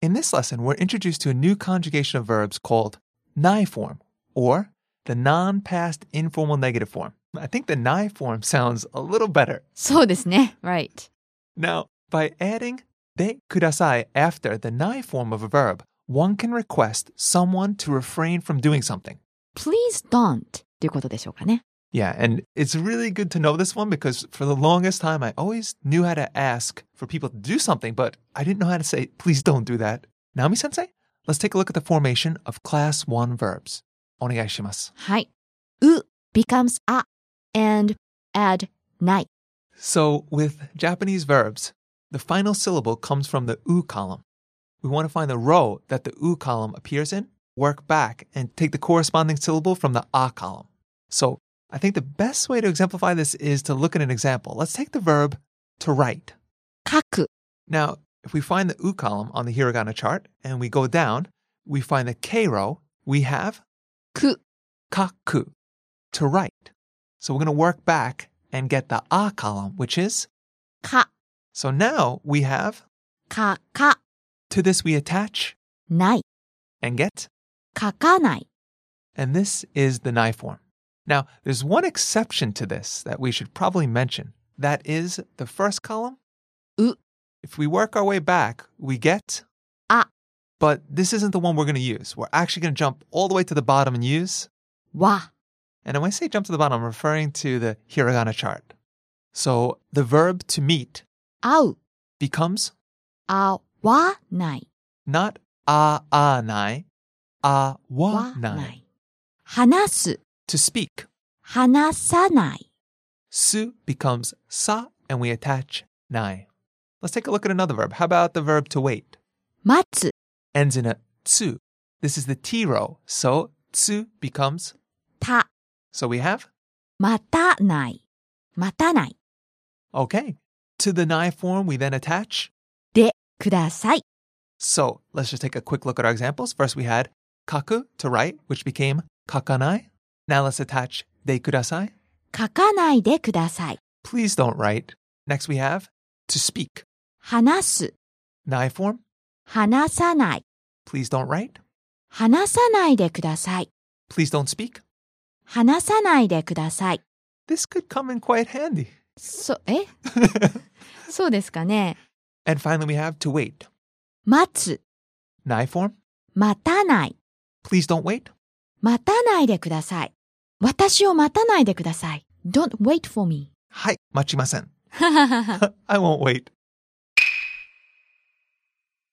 In this lesson, we're introduced to a new conjugation of verbs called nai form, or the non-past informal negative form. I think the nai form sounds a little better. そうですね. Right. Now, by adding de kudasai after the nai form of a verb, one can request someone to refrain from doing something. Please don't ということでしょうかね。 Yeah, and it's really good to know this one because for the longest time, I always knew how to ask for people to do something, but I didn't know how to say, please don't do that. Naomi-sensei, let's take a look at the formation of class 1 verbs. お願いします。 はい。う becomes a and add ない。 So with Japanese verbs, the final syllable comes from the u column. We want to find the row that the u column appears in, work back, and take the corresponding syllable from the a column. So I think the best way to exemplify this is to look at an example. Let's take the verb to write. 書く。 Now, if we find the u column on the hiragana chart and we go down, we find the k row, we have く。 kaku, to write. So we're going to work back and get the a column, which is か。 So now we have かか。 to this we attach ない。 and get, 書かない。 and this is the nai form. Now, there's one exception to this that we should probably mention. That is the first column. う。 If we work our way back, we get あ。 But this isn't the one we're going to use. We're actually going to jump all the way to the bottom and use わ。 And when I say jump to the bottom, I'm referring to the hiragana chart. So the verb to meet 会う。 becomes 会わない。 not a-a-nai, わ a-wa-nai. ない。話す。 To speak. 話さない。 Su becomes sa, and we attach nai. Let's take a look at another verb. How about the verb to wait? 待つ。 Ends in a tsu. This is the T row. So tsu becomes, た。 so we have, 待たない。待たない。 okay. To the nai form, we then attach. でください。 So let's just take a quick look at our examples. First, we had kaku, to write, which became kakanai. Now let's attach de kudasai. 書かないでください。 Please don't write. Next, we have to speak. 話す。 Nai form. 話さない。 Please don't write. 話さないでください。 Please don't speak. 話さないでください。 This could come in quite handy. そうですかね。 And finally, we have to wait. 待つ。 Nai form. 待たない。 Please don't wait. 待たないでください。私を待たないでください。Don't wait for me. はい、待ちません。I won't wait.